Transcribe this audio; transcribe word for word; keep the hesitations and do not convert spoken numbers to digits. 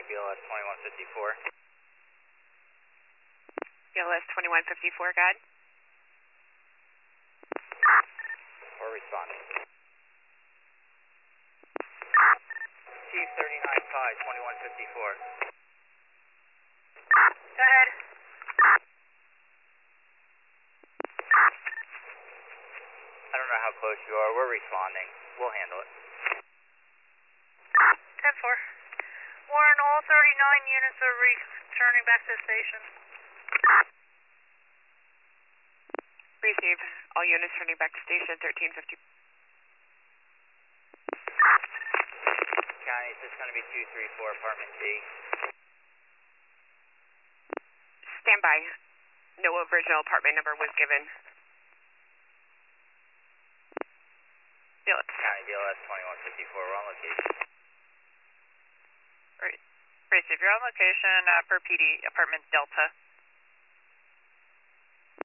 County, B L S twenty-one fifty-four. B L S twenty-one fifty-four, guide. We're responding. Chief thirty-nine five, twenty-one fifty-four. Go ahead. I don't know how close you are. We're responding. We'll handle it. ten four. Warren, all thirty-nine units are returning back to the station. Receive. All units turning back to station thirteen fifty. County, this is going to be two three four, apartment D. Stand by. No original apartment number was given. B L S. County, B L S twenty-one fifty-four, we're on location. Right. Receive, you're on location uh, per P D, apartment Delta.